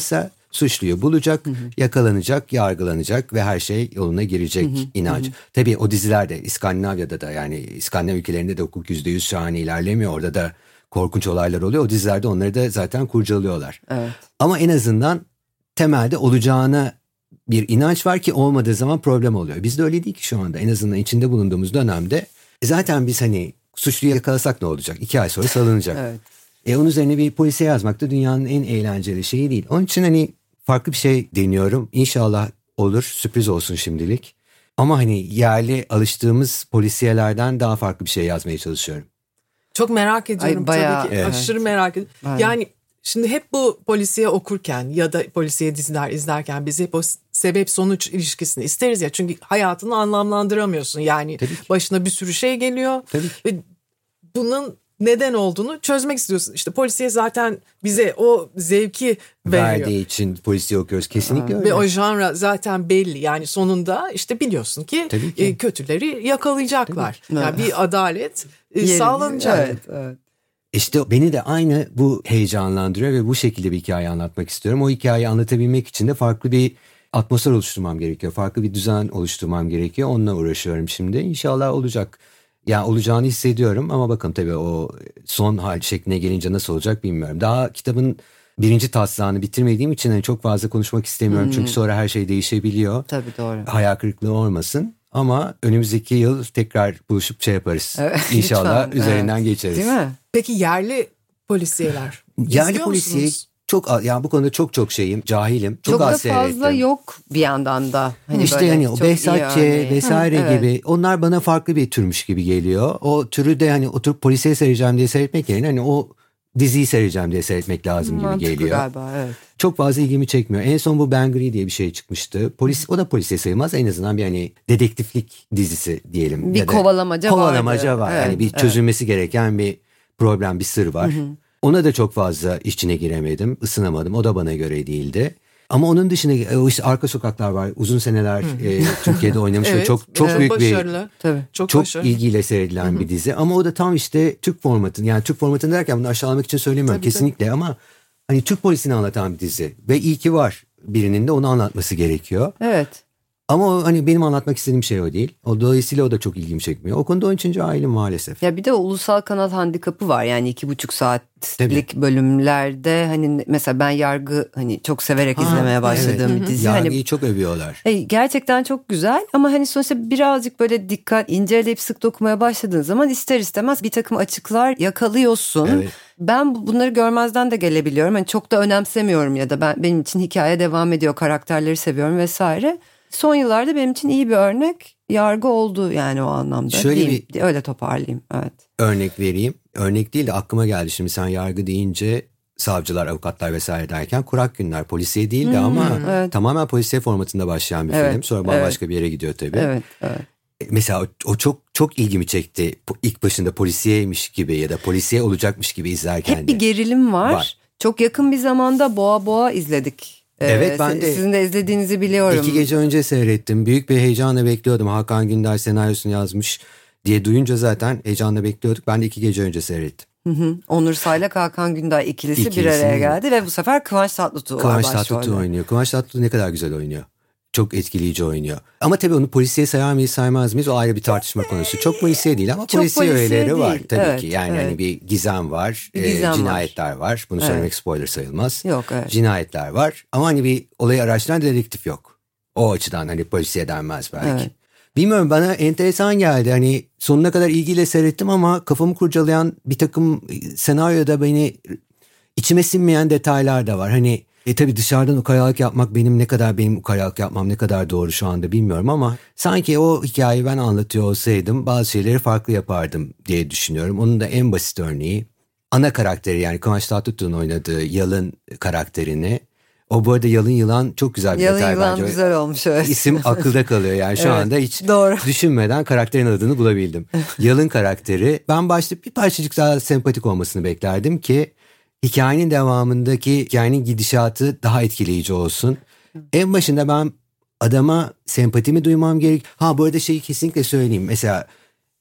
suçluyu bulacak, yakalanacak, yargılanacak ve her şey yoluna girecek inanç. Tabii o dizilerde İskandinavya'da da, yani İskandinav ülkelerinde de hukuk %100 şahane ilerlemiyor. Orada da korkunç olaylar oluyor. O dizilerde onları da zaten kurcalıyorlar. Evet. Ama en azından temelde olacağına bir inanç var ki olmadığı zaman problem oluyor. Bizde öyle değil ki şu anda. En azından içinde bulunduğumuz dönemde zaten biz hani suçluyu yakalasak ne olacak? 2 ay sonra salınacak. Evet. Onun üzerine bir polisiye yazmak da dünyanın en eğlenceli şeyi değil. Onun için hani farklı bir şey deniyorum. İnşallah olur, sürpriz olsun şimdilik. Ama hani yerli alıştığımız polisiyelerden daha farklı bir şey yazmaya çalışıyorum. Çok merak ediyorum. Bayağı, tabii ki. Evet. Aşırı merak ediyorum. Yani şimdi hep bu polisiye okurken ya da polisiye diziler izlerken biz hep o sebep sonuç ilişkisini isteriz ya. Çünkü hayatını anlamlandıramıyorsun. Yani başına bir sürü şey geliyor. Ve bunun neden olduğunu çözmek istiyorsun. İşte polisiye zaten bize o zevki veriyor. Verdiği için polisiye okuyoruz. Kesinlikle öyle. Ve o janra zaten belli. Yani sonunda işte biliyorsun ki kötüleri yakalayacaklar. Yani bir adalet sağlanacak. Evet. İşte beni de aynı bu heyecanlandırıyor ve bu şekilde bir hikaye anlatmak istiyorum. O hikayeyi anlatabilmek için de farklı bir atmosfer oluşturmam gerekiyor. Farklı bir düzen oluşturmam gerekiyor. Onunla uğraşıyorum şimdi. İnşallah olacak. Yani olacağını hissediyorum ama bakın tabii o son hal şekline gelince nasıl olacak bilmiyorum. Daha kitabın 1. taslağını bitirmediğim için hani çok fazla konuşmak istemiyorum. Çünkü sonra her şey değişebiliyor. Tabii doğru. Hayal kırıklığı olmasın. Ama önümüzdeki yıl tekrar buluşup yaparız. Evet, İnşallah lütfen. Üzerinden geçeriz. Değil mi? Peki yerli polisiyeler yerli polisiye çok, yani bu konuda çok şeyim, cahilim. Çok az da fazla seyrettim. Yok bir yandan da. Hani işte yani o Behzatçı vesaire gibi onlar bana farklı bir türmüş gibi geliyor. O türü de hani oturup polisiye seyredeceğim diye seyretmek yerine hani o diziyi seyredeceğim diye seyretmek lazım gibi geliyor. Galiba, evet. Çok fazla ilgimi çekmiyor. En son bu Bangri diye bir şey çıkmıştı. O da polisiye sayılmaz. En azından bir hani dedektiflik dizisi diyelim. Bir kovalamaca var. Evet, yani bir çözülmesi gereken bir problem, bir sır var. Ona da çok fazla içine giremedim, ısınamadım. O da bana göre değildi. Ama onun dışında o işte Arka Sokaklar var. Uzun seneler Türkiye'de oynamış ve çok büyük başarılı. Çok ilgiyle seyredilen bir dizi. Ama o da tam işte Türk formatını, yani Türk formatını derken bunu aşağılamak için söylemiyorum kesinlikle ama hani Türk polisini anlatan bir dizi ve iyi ki var. Birinin de onu anlatması gerekiyor. Evet. Ama o, hani benim anlatmak istediğim şey o değil. Dolayısıyla o da çok ilgimi çekmiyor. O konuda 13. ailim maalesef. Ya bir de o ulusal kanal handikapı var. Yani 2,5 saatlik bölümlerde hani mesela ben Yargı hani çok severek izlemeye başladığım bir dizi. Yargı'yı hani, çok övüyorlar. Gerçekten çok güzel ama hani sonuçta birazcık böyle inceleyip sık dokumaya başladığın zaman ister istemez bir takım açıklar yakalıyorsun. Evet. Ben bunları görmezden de gelebiliyorum. Hani çok da önemsemiyorum ya da benim için hikaye devam ediyor, karakterleri seviyorum vesaire. Son yıllarda benim için iyi bir örnek Yargı oldu yani o anlamda. Şöyle öyle toparlayayım. Evet. Örnek vereyim. Örnek değil de aklıma geldi şimdi sen Yargı deyince savcılar, avukatlar vesaire derken Kurak Günler polisiye değildi ama tamamen polisiye formatında başlayan bir film. Sonra bambaşka bir yere gidiyor tabii. Evet. Mesela o çok ilgimi çekti. İlk başında polisiyeymiş gibi ya da polisiye olacakmış gibi izlerken Hep bir gerilim var. Çok yakın bir zamanda Boğa izledik. Evet ben de. Sizin de izlediğinizi biliyorum. 2 gece önce seyrettim. Büyük bir heyecanla bekliyordum. Hakan Gündar senaryosunu yazmış diye duyunca zaten heyecanla bekliyorduk. Ben de 2 gece önce seyrettim. Onur Saylak, Hakan Gündar ikilisi bir araya geldi ve bu sefer Kıvanç Tatlıtuğ oynuyor. Kıvanç Tatlıtuğ ne kadar güzel oynuyor. Çok etkileyici oynuyor. Ama tabii onu polisiye sayar mıyız saymaz mıyız o ayrı bir tartışma konusu. Çok polisiye değil ama polisiye öğeleri var tabii ki. Yani hani bir gizem var, cinayetler var. Bunu söylemek spoiler sayılmaz. Yok, cinayetler var ama hani bir olayı araştıran dedektif yok. O açıdan hani polisiye denmez belki. Evet. Bilmiyorum bana enteresan geldi. Hani sonuna kadar ilgiyle seyrettim ama kafamı kurcalayan bir takım senaryoda beni içime sinmeyen detaylar da var. Hani tabii dışarıdan ukalalık yapmak benim ukalalık yapmam ne kadar doğru şu anda bilmiyorum ama sanki o hikayeyi ben anlatıyor olsaydım bazı şeyleri farklı yapardım diye düşünüyorum. Onun da en basit örneği ana karakteri yani Kıvanç Tatlıtuğ'un oynadığı Yalın karakterini. O bu arada Yalın Yılan çok güzel bir detay bence. Yalın Yılan güzel olmuş evet. İsim akılda kalıyor yani şu anda hiç düşünmeden karakterin adını bulabildim. Yalın karakteri ben başta bir parçacık daha sempatik olmasını beklerdim ki hikayenin devamındaki hikayenin gidişatı daha etkileyici olsun. En başında ben adama sempatimi duymam gerek. Bu arada şeyi kesinlikle söyleyeyim. Mesela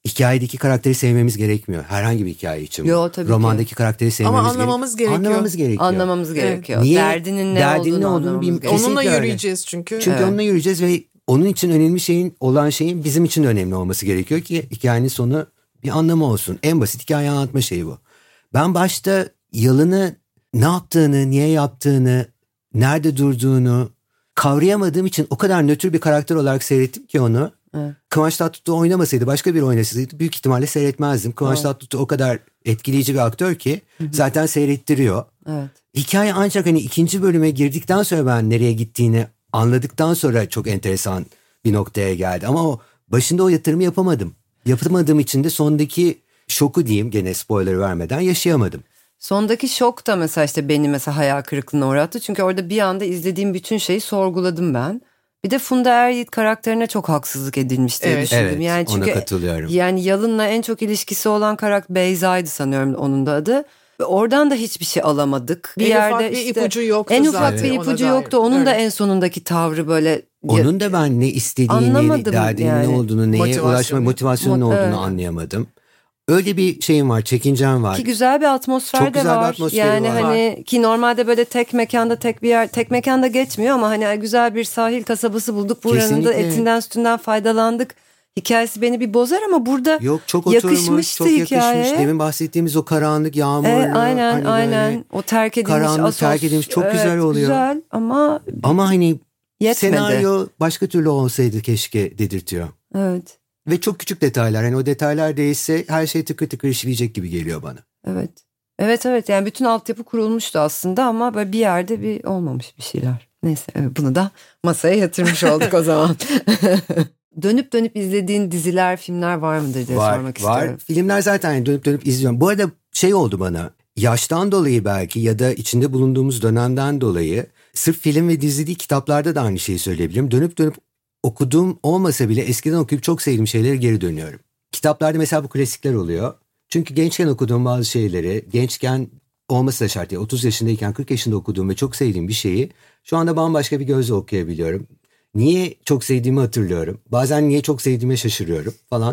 hikayedeki karakteri sevmemiz gerekmiyor. Herhangi bir hikaye için. Yo, tabii romandaki karakteri sevmemiz ama anlamamız gerekiyor. Anlamamız gerekiyor. Niye? Derdinin ne olduğunu bilmiyoruz. Onunla yürüyeceğiz çünkü. Çünkü onunla yürüyeceğiz ve onun için önemli şeyin bizim için önemli olması gerekiyor ki hikayenin sonu bir anlamı olsun. En basit hikaye anlatma şeyi bu. Ben başta Yalın'ı ne yaptığını, niye yaptığını, nerede durduğunu kavrayamadığım için o kadar nötr bir karakter olarak seyrettim ki onu. Evet. Kıvanç Tatlıtuğ oynamasaydı, başka biri oynasaydı büyük ihtimalle seyretmezdim. Kıvanç Tatlıtuğ o kadar etkileyici bir aktör ki zaten seyrettiriyor. Evet. Hikaye ancak hani ikinci bölüme girdikten sonra ben nereye gittiğini anladıktan sonra çok enteresan bir noktaya geldi. Ama o başında o yatırımı yapamadım. Yapamadığım için de sondaki şoku diyeyim, gene spoiler vermeden, yaşayamadım. Sondaki şok da mesela işte beni hayal kırıklığına uğrattı. Çünkü orada bir anda izlediğim bütün şeyi sorguladım ben. Bir de Funda Er-Yiğit karakterine çok haksızlık edilmiş diye düşündüm. Evet, yani çünkü, ona katılıyorum. Yani Yalın'la en çok ilişkisi olan karakter Beyza'ydı sanıyorum onun da adı. Ve oradan da hiçbir şey alamadık. Bir yerde bir ipucu yoktu en zaten. ufak bir ipucu yoktu. Onun da en sonundaki tavrı böyle... Onun da ben ne istediğini, derdinin yani, ne olduğunu, neye ulaşma motivasyonun ne olduğunu anlayamadım. Öyle bir şeyim var, çekincem var. Ki güzel bir atmosfer çok de güzel var. Bir atmosferi yani var. Hani ki normalde böyle tek mekanda tek bir yer, tek mekanda geçmiyor ama hani güzel bir sahil kasabası bulduk. Buranın da etinden sütünden faydalandık. Hikayesi beni bir bozar ama burada çok yakışmıştı oturmuş, hikayeye. yakışmış. Demin bahsettiğimiz o karanlık, yağmurlu. Aynen. O terk edilmiş, terk edilmiş çok güzel oluyor. Güzel ama hani yetmedi. Senaryo başka türlü olsaydı keşke dedirtiyor. Evet. Ve çok küçük detaylar. Hani o detaylar değilse her şey tıkır tıkır işleyecek gibi geliyor bana. Evet. Evet yani bütün altyapı kurulmuştu aslında ama böyle bir yerde bir olmamış bir şeyler. Neyse bunu da masaya yatırmış olduk o zaman. Dönüp dönüp izlediğin diziler, filmler var mıdır diye sormak istiyorum. Var. Filmler zaten dönüp dönüp izliyorum. Bu arada şey oldu bana. Yaştan dolayı belki ya da içinde bulunduğumuz dönemden dolayı sırf film ve dizi değil, kitaplarda da aynı şeyi söyleyebilirim. Dönüp dönüp okuduğum olmasa bile eskiden okuyup çok sevdiğim şeylere geri dönüyorum. Kitaplarda mesela bu klasikler oluyor. Çünkü gençken okuduğum bazı şeyleri, gençken olması da şart değil, 30 yaşındayken 40 yaşında okuduğum ve çok sevdiğim bir şeyi şu anda bambaşka bir gözle okuyabiliyorum. Niye çok sevdiğimi hatırlıyorum. Bazen niye çok sevdiğime şaşırıyorum falan.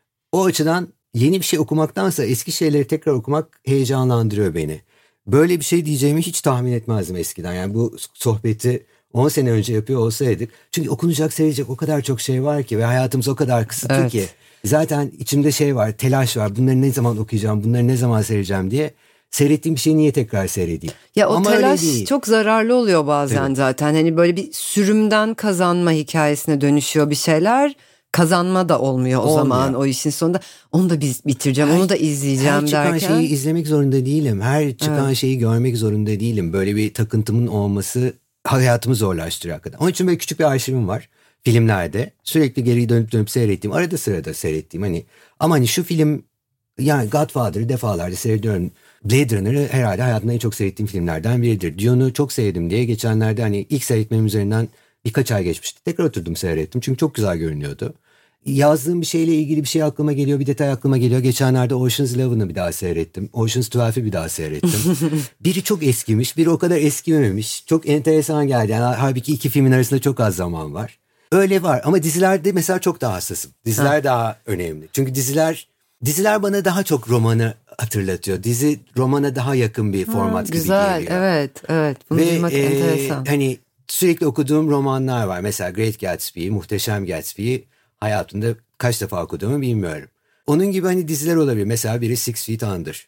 O açıdan yeni bir şey okumaktansa eski şeyleri tekrar okumak heyecanlandırıyor beni. Böyle bir şey diyeceğimi hiç tahmin etmezdim eskiden. Yani bu sohbeti 10 sene önce yapıyor olsaydık. Çünkü okunacak, sevilecek o kadar çok şey var ki ve hayatımız o kadar kısıtlı ki. Zaten içimde şey var, telaş var. Bunları ne zaman okuyacağım, bunları ne zaman seyredeceğim diye. Seyrettiğim bir şeyi niye tekrar seyredeyim? Ya o telaş çok zararlı oluyor bazen zaten. Hani böyle bir sürümden kazanma hikayesine dönüşüyor bir şeyler. Kazanma da olmuyor o zaman o işin sonunda. Onu da bitireceğim, onu da izleyeceğim derken. Her çıkan şeyi izlemek zorunda değilim. Her çıkan şeyi görmek zorunda değilim. Böyle bir takıntımın olması hayatımı zorlaştırıyor hakikaten. Onun için böyle küçük bir arşivim var. Filmlerde sürekli geri dönüp seyrettiğim, arada sırada seyrettiğim ama şu film, yani Godfather'ı defalarca seyrediyorum. Blade Runner'ı herhalde hayatımda en çok seyrettiğim filmlerden biridir. Dune'u çok sevdim diye geçenlerde ilk seyretmem üzerinden birkaç ay geçmişti. Tekrar oturdum seyrettim çünkü çok güzel görünüyordu. Yazdığım bir şeyle ilgili bir şey aklıma geliyor, bir detay aklıma geliyor. Geçenlerde Ocean's 11'ı bir daha seyrettim. Ocean's 12'ı bir daha seyrettim. Biri çok eskimiş, biri o kadar eskimemiş. Çok enteresan geldi. Yani halbuki iki filmin arasında çok az zaman var. Öyle var ama dizilerde mesela çok daha hassasım. Diziler daha önemli. Çünkü diziler bana daha çok romanı hatırlatıyor. Dizi romana daha yakın bir format gibi geliyor. Güzel, evet. Bunu duymak enteresan. Hani sürekli okuduğum romanlar var. Mesela Great Gatsby, Muhteşem Gatsby hayatımda kaç defa okuduğumu bilmiyorum. Onun gibi diziler olabilir. Mesela biri Six Feet Under.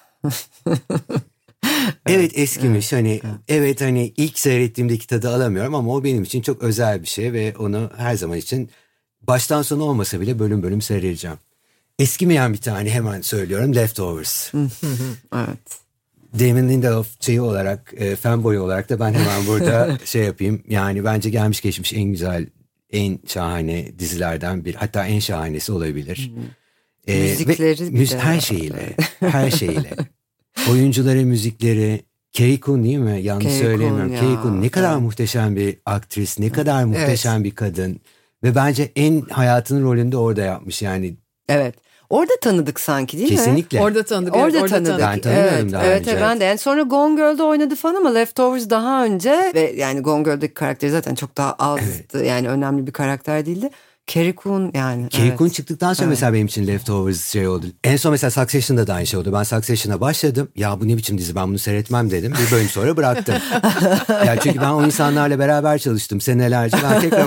Evet eskimiş evet ilk seyrettiğimdeki tadı alamıyorum ama o benim için çok özel bir şey ve onu her zaman için baştan sona olmasa bile bölüm bölüm seyredeceğim. Eskimeyen bir tane hemen söylüyorum, Leftovers. Evet. Damon Lindelof olarak, fanboy olarak da ben hemen burada yapayım. Yani bence gelmiş geçmiş en güzel, en şahane dizilerden bir, hatta en şahanesi olabilir. Müzikleri her şeyiyle. Oyuncuları, müzikleri, Carrie Coon değil mi? Yanlış söylemiyorum. Carrie Coon ne kadar muhteşem bir aktris, ne kadar muhteşem bir kadın. Ve bence en hayatının rolünde orada yapmış yani. Evet. Orada tanıdık sanki değil mi? Kesinlikle. Orada tanıdık. Orada tanıdık. Ben tanımıyorum daha önce. Evet ben de. Yani sonra Gone Girl'de oynadı falan ama Leftovers daha önce ve yani Gone Girl'deki karakteri zaten çok daha azdı. Yani önemli bir karakter değildi. Carrie Coon yani. Carrie Coon çıktıktan sonra mesela benim için Leftovers şey oldu. En son mesela Succession'da da aynı şey oldu. Ben Succession'a başladım. Ya bu ne biçim dizi, ben bunu seyretmem dedim. Bir bölüm sonra bıraktım. Yani çünkü ben o insanlarla beraber çalıştım senelerce. Ben tekrar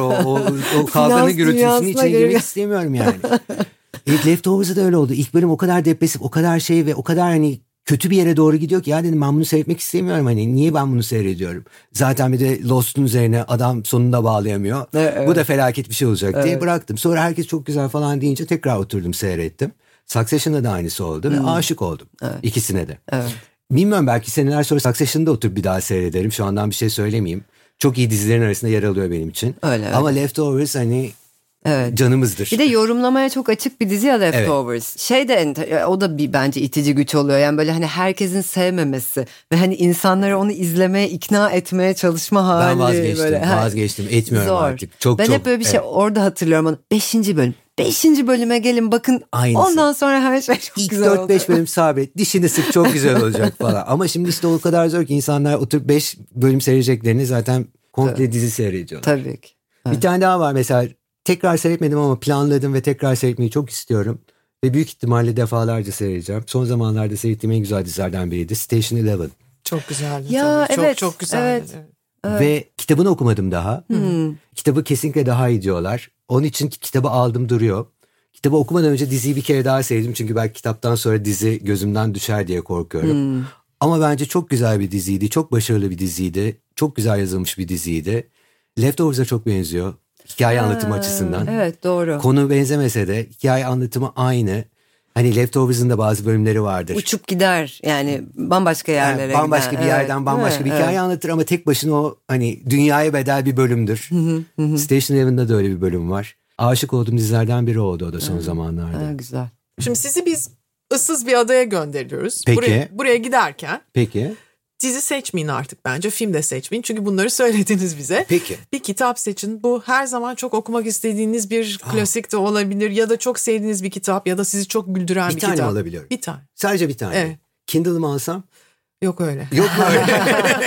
o kavganın gürültüsünün içine girmek istemiyorum yani. Leftovers'da da öyle oldu. İlk bölüm o kadar depresif, o kadar şey ve o kadar hani kötü bir yere doğru gidiyor ki ya dedim ben bunu seyretmek istemiyorum, hani niye ben bunu seyrediyorum. Zaten bir de Lost'un üzerine adam sonunda bağlayamıyor. Evet. Bu da felaket bir şey olacak diye bıraktım. Sonra herkes çok güzel falan deyince tekrar oturdum seyrettim. Succession'da da aynısı oldu ve aşık oldum ikisine de. Evet. Bilmiyorum, belki seneler sonra Succession'da oturup bir daha seyrederim. Şu andan bir şey söylemeyeyim. Çok iyi dizilerin arasında yer alıyor benim için. Öyle. Ama Leftovers hani canımızdır. Bir de yorumlamaya çok açık bir dizi ya Leftovers. Şey de o da bir bence itici güç oluyor. Yani böyle hani herkesin sevmemesi ve hani insanları onu izlemeye ikna etmeye çalışma hali. Ben vazgeçtim. Etmiyorum zor. Artık. Ben hep böyle bir şey orada hatırlıyorum onu. 5. bölüm. 5. bölüme gelin bakın. Aynısı. Ondan sonra her şey çok güzel oldu. 4-5 bölüm sabret. Dişini sık, çok güzel olacak falan. Ama şimdi işte o kadar zor ki insanlar oturup 5 bölüm seyredeceklerini zaten komple dizi seyrediyorlar. Tabii ki. Bir tane daha var mesela. Tekrar seyretmedim ama planladım ve tekrar seyretmeyi çok istiyorum. Ve büyük ihtimalle defalarca seyredeceğim. Son zamanlarda seyrettiğim en güzel dizilerden biriydi. Station Eleven. Çok güzeldi. Ya tabii. evet. Çok güzeldi. Evet. Ve kitabını okumadım daha. Kitabı kesinlikle daha iyi diyorlar. Onun için kitabı aldım duruyor. Kitabı okumadan önce diziyi bir kere daha seyredim. Çünkü belki kitaptan sonra dizi gözümden düşer diye korkuyorum. Ama bence çok güzel bir diziydi. Çok başarılı bir diziydi. Çok güzel yazılmış bir diziydi. Leftovers'a çok benziyor. Hikaye anlatımı açısından. Evet, doğru. Konu benzemese de hikaye anlatımı aynı. Hani Leftovers'ın da bazı bölümleri vardır. Uçup gider yani bambaşka yerlere gider. Bambaşka bir yerden bambaşka bir hikaye anlatır ama tek başına o hani dünyaya bedel bir bölümdür. Station Eleven'da da öyle bir bölüm var. Aşık olduğum dizilerden biri oldu o da son zamanlarda. Güzel. Şimdi sizi biz ıssız bir adaya gönderiyoruz. Peki. Buraya giderken. Peki. Dizi seçmeyin artık bence, film de seçmeyin. Çünkü bunları söylediniz bize. Peki. Bir kitap seçin. Bu her zaman çok okumak istediğiniz bir klasik de olabilir. Ya da çok sevdiğiniz bir kitap ya da sizi çok güldüren bir kitap. Bir tane alabiliyorum. Bir tane. Sadece bir tane. Evet. Kindle'ımı alsam? Yok öyle. Yok öyle.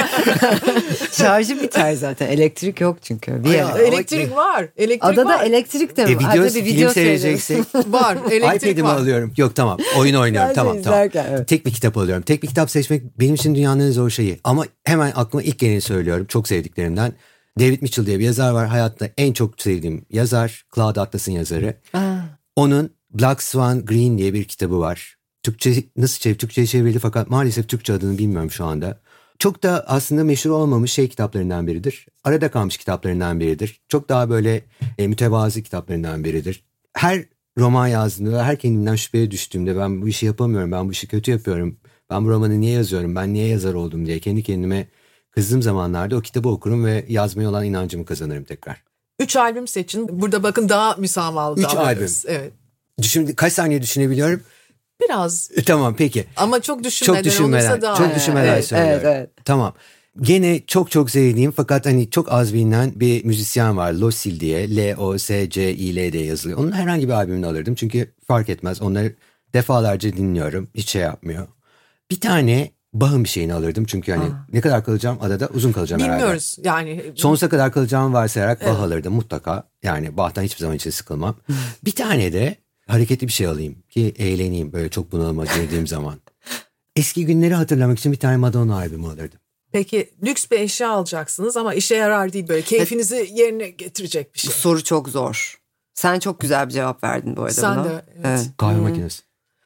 Şarjı biter zaten. Elektrik yok çünkü. Elektrik var. Adada var. Elektrik de var. Video seyredeceksek. Var. Elektrik iPad'imi var. alıyorum. Yok tamam. Oyun oynuyorum. Tamam. Evet. Tek bir kitap alıyorum. Tek bir kitap seçmek benim için dünyanın en zor şeyi. Ama hemen aklıma ilk geleni söylüyorum. Çok sevdiklerimden. David Mitchell diye bir yazar var. Hayatta en çok sevdiğim yazar. Cloud Atlas'ın yazarı. Onun Black Swan Green diye bir kitabı var. Türkçe'ye çevrildi fakat maalesef Türkçe adını bilmiyorum şu anda. Çok da aslında meşhur olmamış kitaplarından biridir. Arada kalmış kitaplarından biridir. Çok daha böyle mütevazı kitaplarından biridir. Her roman yazdığımda ve her kendimden şüpheye düştüğümde ben bu işi yapamıyorum, ben bu işi kötü yapıyorum, ben bu romanı niye yazıyorum, ben niye yazar oldum diye kendi kendime kızdığım zamanlarda o kitabı okurum ve yazmaya olan inancımı kazanırım tekrar. 3 albüm seçin. Burada bakın daha müsamahalı. 3 albüm. Evet. Kaç saniye düşünebiliyorum? Biraz. Tamam peki. Ama çok düşünmeden olursa daha. Çok düşünmeden söylüyorum. Evet. Tamam. Gene çok sevdiğim fakat hani çok az bilinen bir müzisyen var. Losil diye. L-O-S-C-I-L diye yazılıyor. Onun herhangi bir albümünü alırdım. Çünkü fark etmez. Onları defalarca dinliyorum. Hiç şey yapmıyor. Bir tane Bach'ın bir şeyini alırdım. Çünkü hani ne kadar kalacağım adada? Uzun kalacağım bilmiyoruz herhalde. Yani. Sonsuza kadar kalacağımı varsayarak Bach alırdım mutlaka. Yani Bach'tan hiçbir zaman için sıkılmam. Bir tane de hareketli bir şey alayım ki eğleneyim böyle çok bunalıma girdiğim zaman. Eski günleri hatırlamak için bir tane Madonna albümü alırdım. Peki lüks bir eşya alacaksınız ama işe yarar değil, böyle keyfinizi yerine getirecek bir şey. Bu soru çok zor. Sen çok güzel bir cevap verdin bu arada. Sen buna. de. Evet. Kahve makinesi.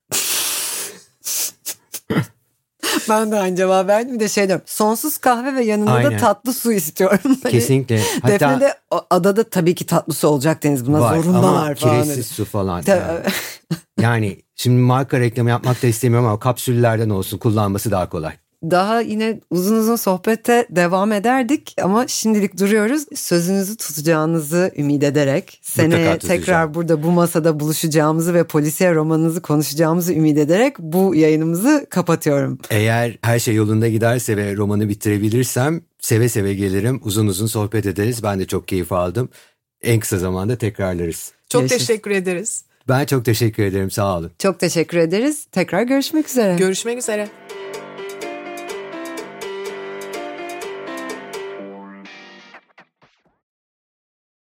Ben de aynı cevap verdim. Bir de şey diyorum. Sonsuz kahve ve yanında da tatlı su istiyorum. Kesinlikle. Defne'de adada tabii ki tatlı su olacak Deniz. Buna var, zorundalar falan. Ama kiresiz su falan. Yani şimdi marka reklamı yapmak da istemiyorum ama kapsüllerden olsun, kullanması daha kolay. Daha yine uzun sohbete devam ederdik ama şimdilik duruyoruz. Sözünüzü tutacağınızı ümit ederek, seneye tekrar burada bu masada buluşacağımızı ve polisiye romanınızı konuşacağımızı ümit ederek bu yayınımızı kapatıyorum. Eğer her şey yolunda giderse ve romanı bitirebilirsem seve seve gelirim. Uzun sohbet ederiz. Ben de çok keyif aldım. En kısa zamanda tekrarlarız. Çok teşekkür ederiz. Ben çok teşekkür ederim. Sağ olun. Çok teşekkür ederiz. Tekrar görüşmek üzere. Görüşmek üzere.